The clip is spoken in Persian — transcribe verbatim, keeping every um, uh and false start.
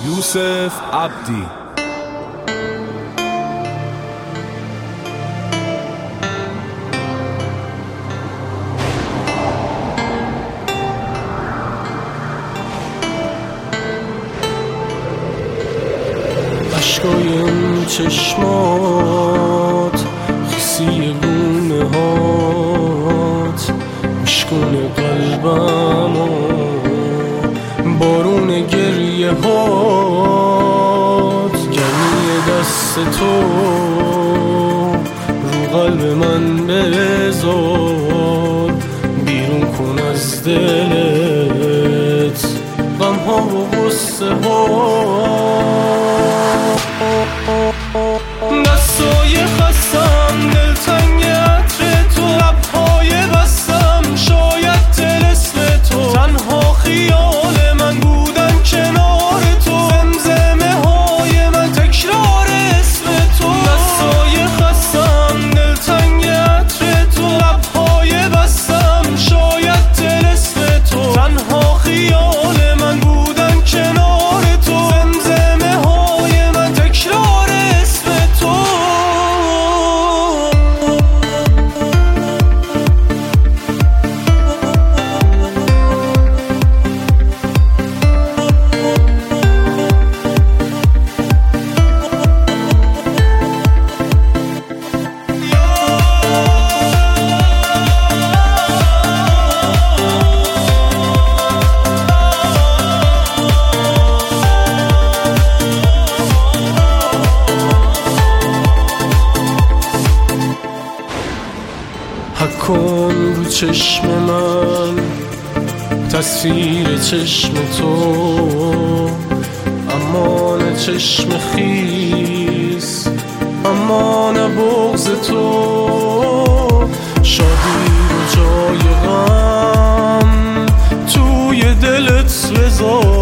یوسف عبدی. عشقای اون چشمات، خیسی گونه هات، مشکون قلبمو، بارون گریه هات، گرمی دست تو رو قلب من بذار، بیرون کن از دلت غم ها و غصه ها. دستای خستم، دلتنگ عطر تو، لبهای بستم شاید طلسم تو، تنها خیال من بودن کنار تو، زمزمه های من تکرار اسم تو. دستای خستم، دلتنگ عطر تو، لبهای بستم شاید طلسم تو، تنها خیال من بودن کنار تو، زمزمه های من تکرار اسم تو. حک کن رو چشم من تصویر چشم تو، امان چشم خیس، امان بغض تو، شادی رو جای غم توی دلت بذار.